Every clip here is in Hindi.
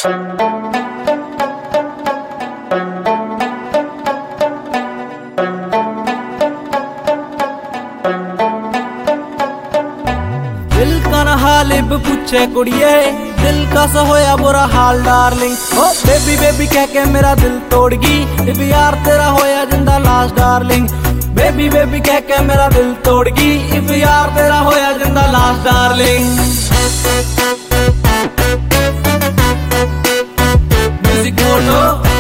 दिल का न हाल इब पूछे कुड़िए, दिल का सा होया बुरा हाल डार्लिंग। ओ बेबी बेबी कह के मेरा दिल तोड़गी, इब यार तेरा होया जिंदा लाश डार्लिंग। बेबी बेबी कह के मेरा दिल तोड़गी, इब यार तेरा होया जिंदा लाश डार्लिंग। म्यूजिक मोटो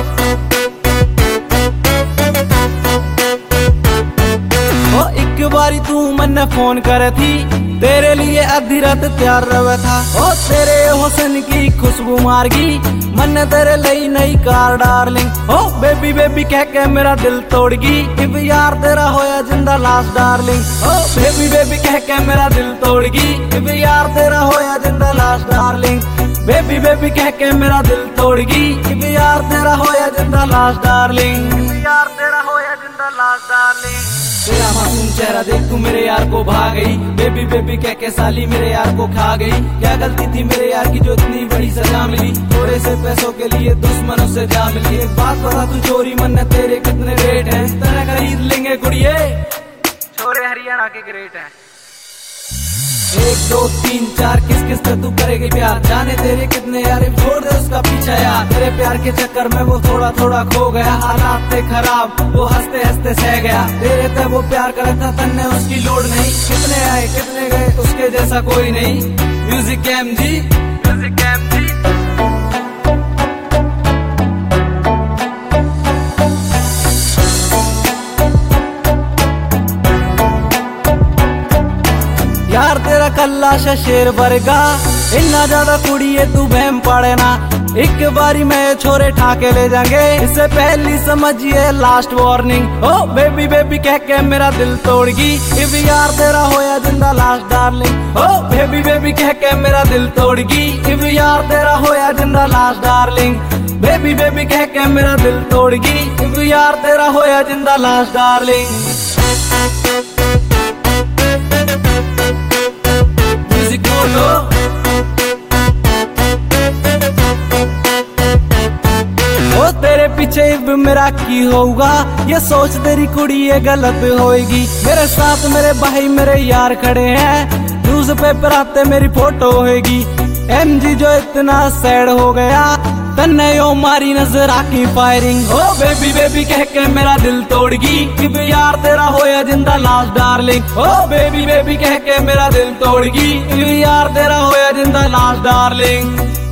ओ एक बारी तू मन्ने फोन करे थी, तेरे लिए आधी रात तैयार रहा था। ओ तेरे हुस्न की खुशबू मारगी, मन्ने तेरे लिए नई कार डार्लिंग। ओ बेबी बेबी कह के मेरा दिल तोड़गी, इब यार तेरा होया जिंदा लाश डार्लिंग। ओ बेबी बेबी कह के मेरा दिल तोड़गी, इब यार तेरा होया जिंदा लाश डार्लिंग। बेबी बेबी कह के मेरा दिल तोड़गी, इब यार तेरा होया जिंदा लाश डार्लिंग। इब यार तेरा होया जिंदा लाश डार्लिंग। तेरा मासूम चेहरा देख तू मेरे यार को भा गई, बेबी बेबी कह के साली मेरे यार को खा गई। क्या गलती थी मेरे यार की जो इतनी बड़ी सजा मिली, थोड़े से पैसों के लिए दुश्मनों से जा मिली। एक बात बता तू चोरी मन तेरे कितने रेट हैं, तेरा खरीद लेंगे कुड़िए, छोरे हरियाणा के ग्रेट हैं। 1 2 3 4 किस किस पे तू करेगी प्यार, जाने तेरे कितने यार, छोड़ दे उसका पीछा यार। तेरे प्यार के चक्कर में वो थोड़ा थोड़ा खो गया, हालात थे खराब वो हंसते हंसते सह गया। तेरे ते वो प्यार करे था तन्ने उसकी लोड नहीं, कितने आए कितने गए उसके जैसा कोई नहीं। Music MG, music MG. यार तेरा कल्ला शेर बरगा, इतना ज्यादा कुड़िए तू बहम पड़े ना। एक बारी मैं छोरे ठाके ले जाएंगे, इससे पहली समझिए लास्ट वार्निंग। ओ बेबी बेबी कह के मेरा दिल तोड़गी, इब यार तेरा होया जिंदा लाश डार्लिंग। ओ बेबी बेबी कह के मेरा दिल तोड़गी, इब यार तेरा होया जिंदा लाश डार्लिंग। बेबी बेबी कह के मेरा दिल तोड़गी, इब यार तेरा होया जिंदा लाश डार्लिंग। म्यूजिक मोटो ओ तेरे पीछे इब मेरा की होगा, ये सोच तेरी कुड़ी ये गलत होएगी। मेरे साथ मेरे भाई मेरे यार खड़े हैं, न्यूज पेपर आते मेरी फोटो होएगी। एमजी जो इतना सैड हो गया, तन्ने यो मारी नजर आकी फायरिंग। ओ बेबी बेबी कह के मेरा दिल तोड़गी, इब यार तेरा होया जिंदा लाश डार्लिंग। ओ बेबी बेबी कह के मेरा दिल तोड़गी, इब यार तेरा होया जिंदा लाश डार्लिंग।